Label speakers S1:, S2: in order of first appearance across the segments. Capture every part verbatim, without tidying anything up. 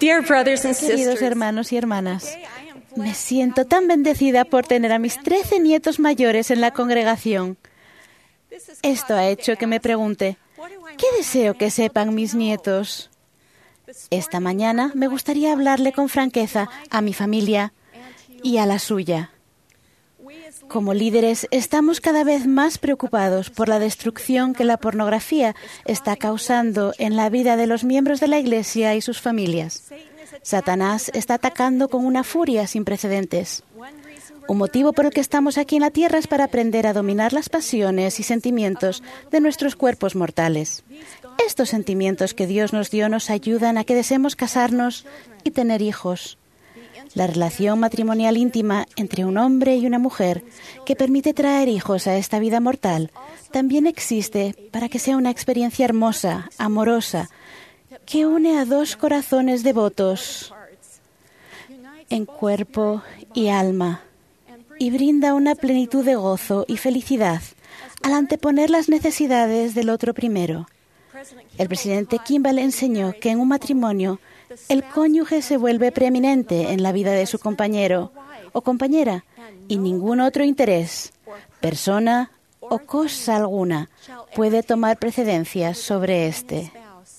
S1: Dear brothers and
S2: Queridos
S1: sisters,
S2: hermanos y hermanas, me siento tan bendecida por tener a mis trece nietos mayores en la congregación. Esto ha hecho que me pregunte, ¿qué deseo que sepan mis nietos? Esta mañana me gustaría hablarle con franqueza a mi familia y a la suya. Como líderes, estamos cada vez más preocupados por la destrucción que la pornografía está causando en la vida de los miembros de la Iglesia y sus familias. Satanás está atacando con una furia sin precedentes. Un motivo por el que estamos aquí en la tierra es para aprender a dominar las pasiones y sentimientos de nuestros cuerpos mortales. Estos sentimientos que Dios nos dio nos ayudan a que deseemos casarnos y tener hijos. La relación matrimonial íntima entre un hombre y una mujer que permite traer hijos a esta vida mortal también existe para que sea una experiencia hermosa, amorosa, que une a dos corazones devotos en cuerpo y alma y brinda una plenitud de gozo y felicidad al anteponer las necesidades del otro primero. El presidente Kimball enseñó que en un matrimonio el cónyuge se vuelve preeminente en la vida de su compañero o compañera y ningún otro interés, persona o cosa alguna puede tomar precedencia sobre éste.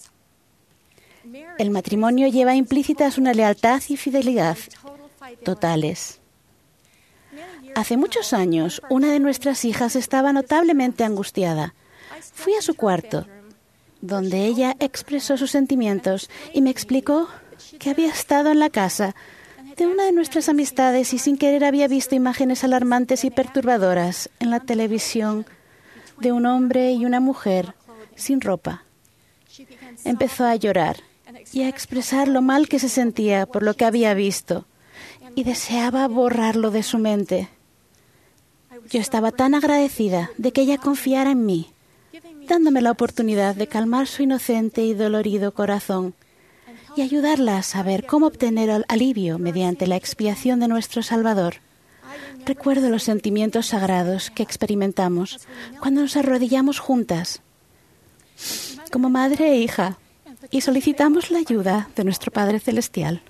S2: El matrimonio lleva implícitas una lealtad y fidelidad totales. Hace muchos años, una de nuestras hijas estaba notablemente angustiada. Fui a su cuarto, donde ella expresó sus sentimientos y me explicó que había estado en la casa de una de nuestras amistades y sin querer había visto imágenes alarmantes y perturbadoras en la televisión de un hombre y una mujer sin ropa. Empezó a llorar y a expresar lo mal que se sentía por lo que había visto y deseaba borrarlo de su mente. Yo estaba tan agradecida de que ella confiara en mí, dándome la oportunidad de calmar su inocente y dolorido corazón y ayudarla a saber cómo obtener alivio mediante la expiación de nuestro Salvador. Recuerdo los sentimientos sagrados que experimentamos cuando nos arrodillamos juntas, como madre e hija, y solicitamos la ayuda de nuestro Padre Celestial.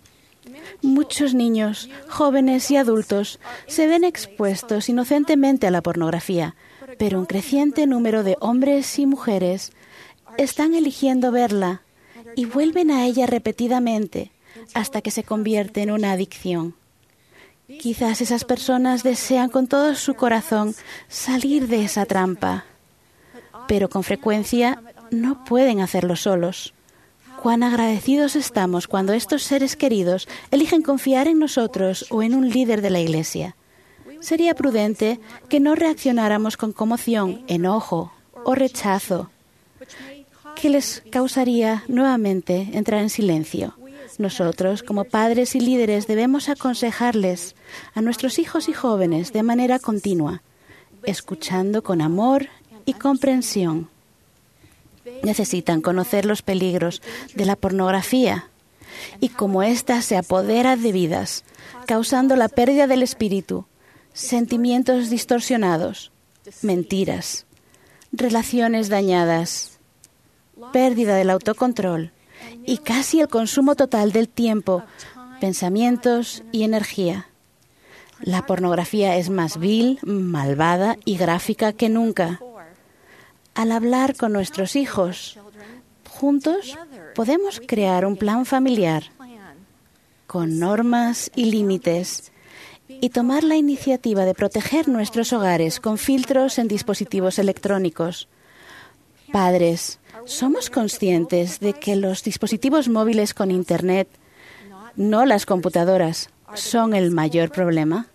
S2: Muchos niños, jóvenes y adultos se ven expuestos inocentemente a la pornografía, pero un creciente número de hombres y mujeres están eligiendo verla y vuelven a ella repetidamente hasta que se convierte en una adicción. Quizás esas personas desean con todo su corazón salir de esa trampa, pero con frecuencia no pueden hacerlo solos. Cuán agradecidos estamos cuando estos seres queridos eligen confiar en nosotros o en un líder de la Iglesia. Sería prudente que no reaccionáramos con conmoción, enojo o rechazo, que les causaría nuevamente entrar en silencio. Nosotros, como padres y líderes, debemos aconsejarles a nuestros hijos y jóvenes de manera continua, escuchando con amor y comprensión. Necesitan conocer los peligros de la pornografía y cómo ésta se apodera de vidas, causando la pérdida del espíritu, sentimientos distorsionados, mentiras, relaciones dañadas, pérdida del autocontrol y casi el consumo total del tiempo, pensamientos y energía. La pornografía es más vil, malvada y gráfica que nunca. Al hablar con nuestros hijos, juntos podemos crear un plan familiar con normas y límites y tomar la iniciativa de proteger nuestros hogares con filtros en dispositivos electrónicos. Padres, ¿somos conscientes de que los dispositivos móviles con Internet, no las computadoras, son el mayor problema?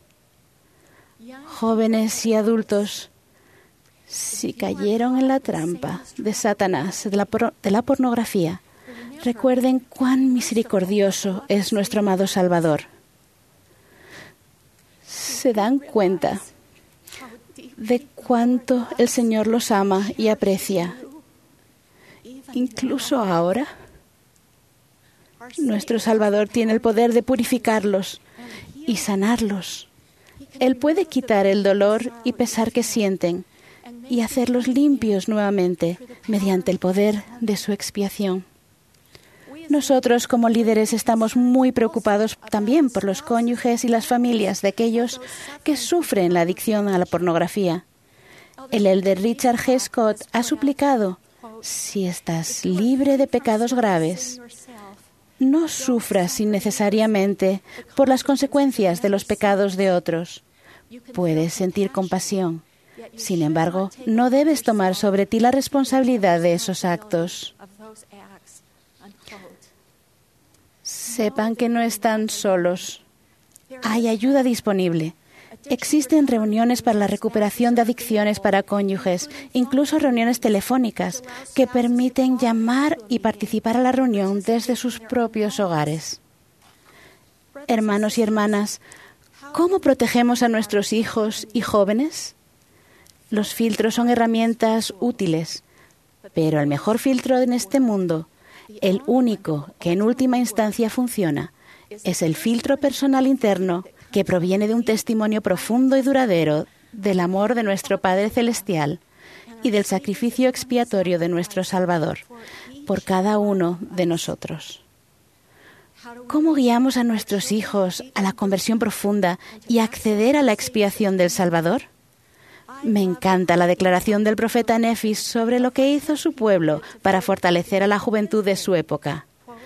S2: Jóvenes y adultos, si cayeron en la trampa de Satanás, de la, por- de la pornografía, recuerden cuán misericordioso es nuestro amado Salvador. ¿Se dan cuenta de cuánto el Señor los ama y aprecia? Incluso ahora, nuestro Salvador tiene el poder de purificarlos y sanarlos. Él puede quitar el dolor y pesar que sienten y hacerlos limpios nuevamente mediante el poder de su expiación. Nosotros, como líderes, estamos muy preocupados también por los cónyuges y las familias de aquellos que sufren la adicción a la pornografía. El elder Richard G. Scott ha suplicado: si estás libre de pecados graves, no sufras innecesariamente por las consecuencias de los pecados de otros. Puedes sentir compasión. Sin embargo, no debes tomar sobre ti la responsabilidad de esos actos. Sepan que no están solos. Hay ayuda disponible. Existen reuniones para la recuperación de adicciones para cónyuges, incluso reuniones telefónicas, que permiten llamar y participar a la reunión desde sus propios hogares. Hermanos y hermanas, ¿cómo protegemos a nuestros hijos y jóvenes? Los filtros son herramientas útiles, pero el mejor filtro en este mundo, el único que en última instancia funciona, es el filtro personal interno que proviene de un testimonio profundo y duradero del amor de nuestro Padre Celestial y del sacrificio expiatorio de nuestro Salvador por cada uno de nosotros. ¿Cómo guiamos a nuestros hijos a la conversión profunda y a acceder a la expiación del Salvador? Me encanta la declaración del profeta Nefis sobre lo que hizo su pueblo para fortalecer a la juventud de su época.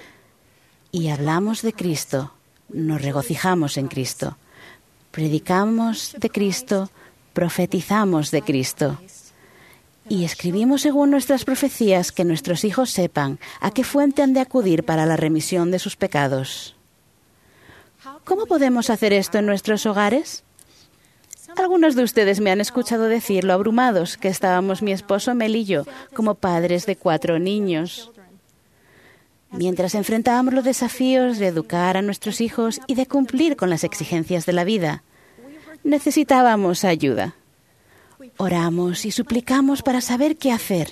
S2: Y hablamos de Cristo, nos regocijamos en Cristo, predicamos de Cristo, profetizamos de Cristo. Y escribimos según nuestras profecías que nuestros hijos sepan a qué fuente han de acudir para la remisión de sus pecados. ¿Cómo podemos hacer esto en nuestros hogares? Algunos de ustedes me han escuchado decir lo abrumados que estábamos mi esposo Mel y yo como padres de cuatro niños. Mientras enfrentábamos los desafíos de educar a nuestros hijos y de cumplir con las exigencias de la vida, necesitábamos ayuda. Oramos y suplicamos para saber qué hacer.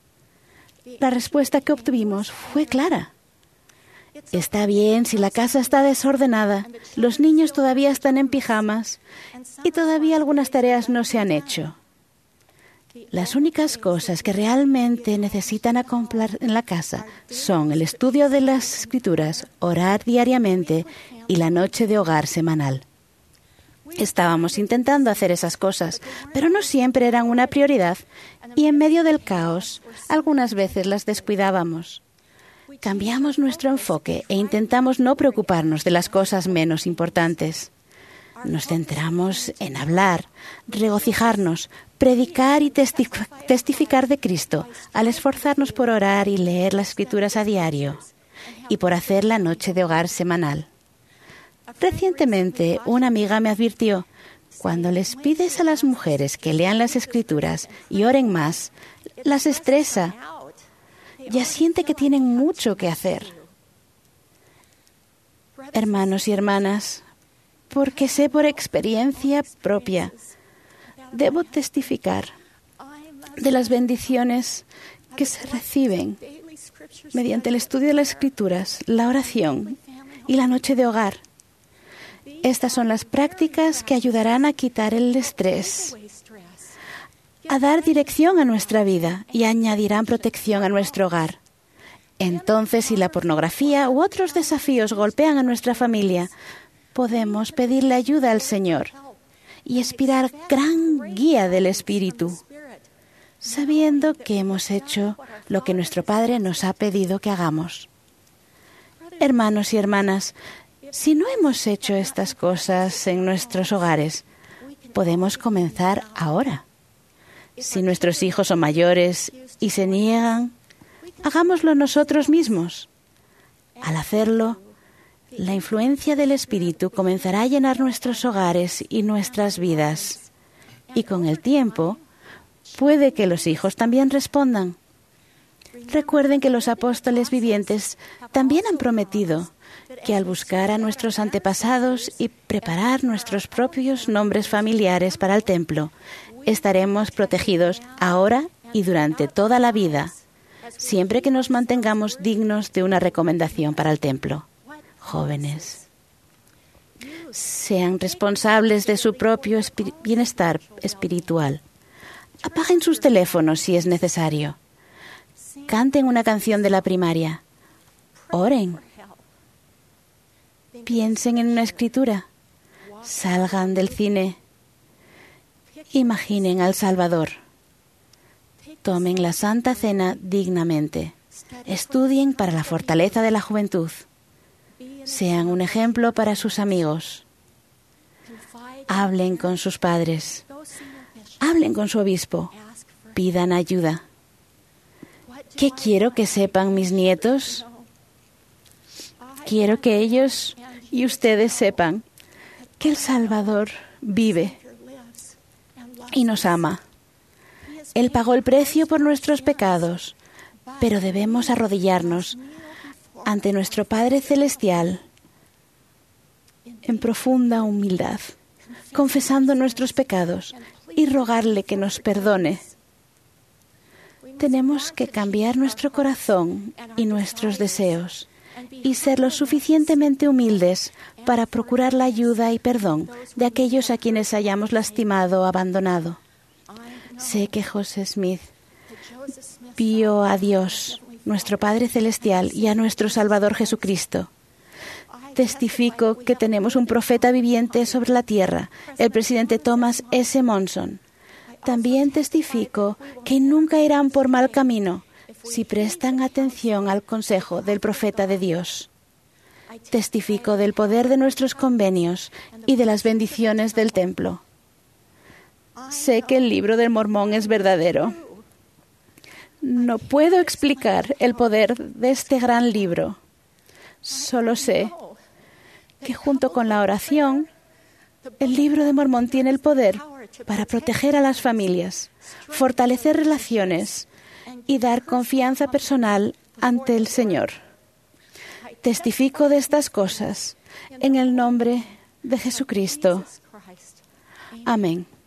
S2: La respuesta que obtuvimos fue clara. Está bien si la casa está desordenada, los niños todavía están en pijamas y todavía algunas tareas no se han hecho. Las únicas cosas que realmente necesitan acoplar en la casa son el estudio de las Escrituras, orar diariamente y la noche de hogar semanal. Estábamos intentando hacer esas cosas, pero no siempre eran una prioridad y en medio del caos algunas veces las descuidábamos. Cambiamos nuestro enfoque e intentamos no preocuparnos de las cosas menos importantes. Nos centramos en hablar, regocijarnos, predicar y testi- testificar de Cristo, al esforzarnos por orar y leer las Escrituras a diario y por hacer la noche de hogar semanal. Recientemente, una amiga me advirtió: cuando les pides a las mujeres que lean las Escrituras y oren más, las estresa. Ya siente que tienen mucho que hacer. Hermanos y hermanas, porque sé por experiencia propia, debo testificar de las bendiciones que se reciben mediante el estudio de las Escrituras, la oración y la noche de hogar. Estas son las prácticas que ayudarán a quitar el estrés, a dar dirección a nuestra vida y añadirán protección a nuestro hogar. Entonces, si la pornografía u otros desafíos golpean a nuestra familia, podemos pedirle ayuda al Señor y aspirar gran guía del Espíritu, sabiendo que hemos hecho lo que nuestro Padre nos ha pedido que hagamos. Hermanos y hermanas, si no hemos hecho estas cosas en nuestros hogares, podemos comenzar ahora. Si nuestros hijos son mayores y se niegan, hagámoslo nosotros mismos. Al hacerlo, la influencia del Espíritu comenzará a llenar nuestros hogares y nuestras vidas. Y con el tiempo, puede que los hijos también respondan. Recuerden que los apóstoles vivientes también han prometido que al buscar a nuestros antepasados y preparar nuestros propios nombres familiares para el templo, estaremos protegidos ahora y durante toda la vida, siempre que nos mantengamos dignos de una recomendación para el templo. Jóvenes, sean responsables de su propio espi- bienestar espiritual. Apaguen sus teléfonos si es necesario. Canten una canción de la primaria. Oren. Piensen en una escritura. Salgan del cine. Imaginen al Salvador. Tomen la Santa Cena dignamente. Estudien para la fortaleza de la juventud. Sean un ejemplo para sus amigos. Hablen con sus padres. Hablen con su obispo. Pidan ayuda. ¿Qué quiero que sepan mis nietos? Quiero que ellos y ustedes sepan que el Salvador vive y nos ama. Él pagó el precio por nuestros pecados, pero debemos arrodillarnos ante nuestro Padre Celestial en profunda humildad, confesando nuestros pecados y rogarle que nos perdone. Tenemos que cambiar nuestro corazón y nuestros deseos y ser lo suficientemente humildes para procurar la ayuda y perdón de aquellos a quienes hayamos lastimado o abandonado. Sé que José Smith vio a Dios, nuestro Padre Celestial, y a nuestro Salvador Jesucristo. Testifico que tenemos un profeta viviente sobre la tierra, el presidente Thomas S. Monson. También testifico que nunca irán por mal camino si prestan atención al consejo del profeta de Dios. Testifico del poder de nuestros convenios y de las bendiciones del templo. Sé que el libro del Mormón es verdadero. No puedo explicar el poder de este gran libro. Solo sé que junto con la oración, el libro de Mormón tiene el poder para proteger a las familias, fortalecer relaciones y dar confianza personal ante el Señor. Testifico de estas cosas en el nombre de Jesucristo. Amén.